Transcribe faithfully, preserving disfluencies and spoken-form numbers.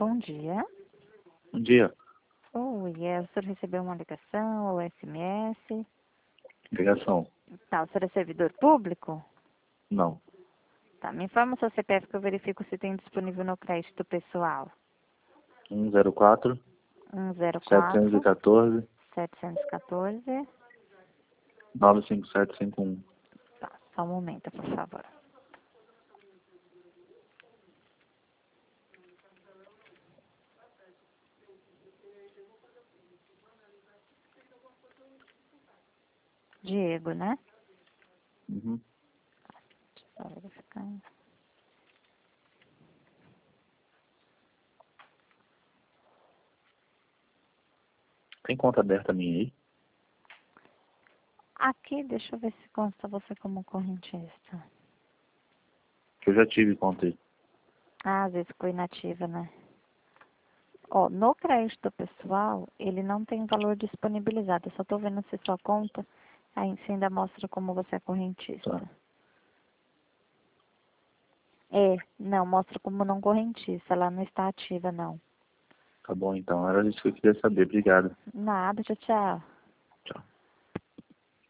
Bom dia. Bom dia. Oi, é, o senhor recebeu uma ligação ou S M S? Ligação. Tá, o senhor é servidor público? Não. Tá, me informa o seu C P F que eu verifico se tem disponível no crédito pessoal. um zero quatro, um zero setecentos e quatro, quatorze, setecentos e quatorze. nove cinco sete cinco um. Tá, só um momento, por favor. Diego, né? Uhum. Só verificando. Tem conta aberta minha aí? Aqui, deixa eu ver se consta você como correntista. Que eu já tive conta aí. Ah, às vezes ficou inativa, né? Ó, no crédito pessoal, ele não tem valor disponibilizado. Eu só tô vendo se sua conta aí você ainda mostra como você é correntista. Tá. É, não, mostra como não correntista. Ela não está ativa, não. Tá bom então. Era isso que eu queria saber. Obrigado. Nada, tchau, tchau.